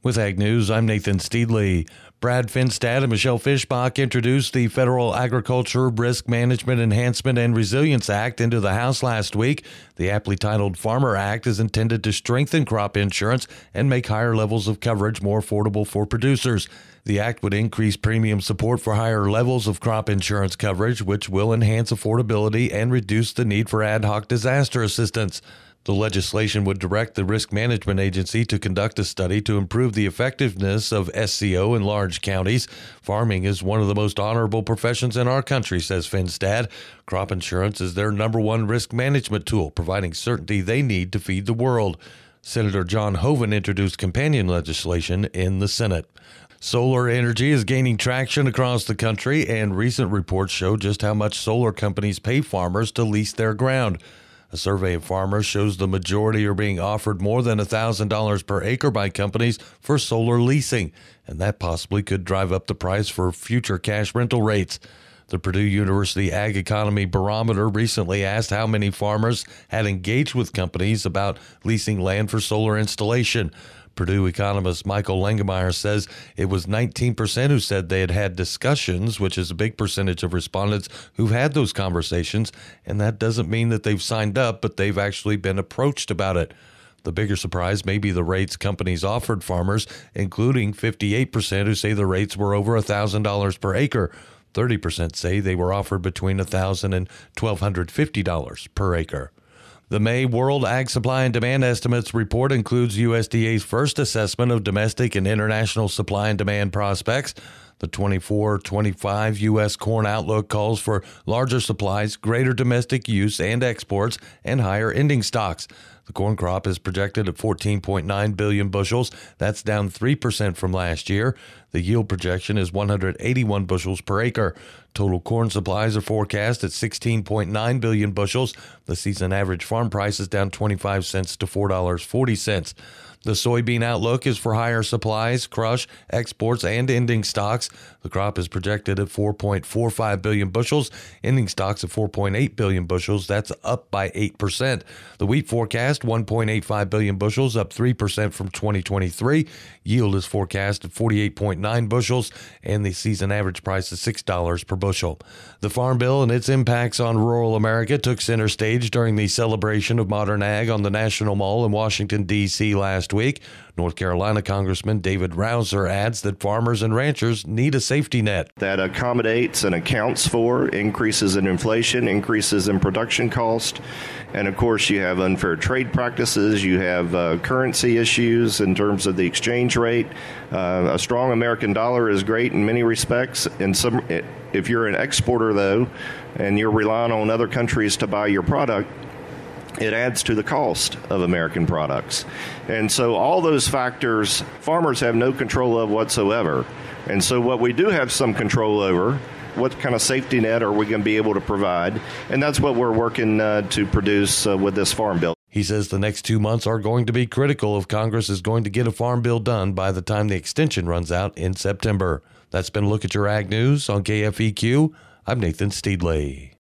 With Ag News, I'm Nathan Steedley. Brad Finstad and Michelle Fischbach introduced the Federal Agriculture Risk Management Enhancement and Resilience Act into the House last week. The aptly titled Farmer Act is intended to strengthen crop insurance and make higher levels of coverage more affordable for producers. The act would increase premium support for higher levels of crop insurance coverage, which will enhance affordability and reduce the need for ad hoc disaster assistance. The legislation would direct the Risk Management Agency to conduct a study to improve the effectiveness of SCO in large counties. Farming is one of the most honorable professions in our country, says Finstad. Crop insurance is their number one risk management tool, providing certainty they need to feed the world. Senator John Hoeven introduced companion legislation in the Senate. Solar energy is gaining traction across the country, and recent reports show just how much solar companies pay farmers to lease their ground. A survey of farmers shows the majority are being offered more than $1,000 per acre by companies for solar leasing, and that possibly could drive up the price for future cash rental rates. The Purdue University Ag Economy Barometer recently asked how many farmers had engaged with companies about leasing land for solar installation. Purdue economist Michael Langemeyer says it was 19% who said they had had discussions, which is a big percentage of respondents who've had those conversations, and that doesn't mean that they've signed up, but they've actually been approached about it. The bigger surprise may be the rates companies offered farmers, including 58% who say the rates were over $1,000 per acre. 30% say they were offered between $1,000 and $1,250 per acre. The May World Ag Supply and Demand Estimates report includes USDA's first assessment of domestic and international supply and demand prospects. The 24-25 U.S. corn outlook calls for larger supplies, greater domestic use and exports, and higher ending stocks. The corn crop is projected at 14.9 billion bushels. That's down 3% from last year. The yield projection is 181 bushels per acre. Total corn supplies are forecast at 16.9 billion bushels. The season average farm price is down 25 cents to $4.40. The soybean outlook is for higher supplies, crush, exports, and ending stocks. The crop is projected at 4.45 billion bushels, ending stocks at 4.8 billion bushels. That's up by 8%. The wheat forecast, 1.85 billion bushels, up 3% from 2023. Yield is forecast at 48.9 bushels, and the season average price is $6 per bushel. The Farm Bill and its impacts on rural America took center stage during the celebration of modern ag on the National Mall in Washington, D.C. last week. North Carolina Congressman David Rouzer adds that farmers and ranchers need a safety net that accommodates and accounts for increases in inflation, increases in production cost, and of course you have unfair trade practices, you have currency issues in terms of the exchange rate. A strong American dollar is great in many respects. If you're an exporter, though, and you're relying on other countries to buy your product, it adds to the cost of American products. And so all those factors, farmers have no control of whatsoever. And so what we do have some control over, what kind of safety net are we going to be able to provide? And that's what we're working to produce with this Farm Bill. He says the next 2 months are going to be critical if Congress is going to get a farm bill done by the time the extension runs out in September. That's been a look at your Ag News on KFEQ. I'm Nathan Steedley.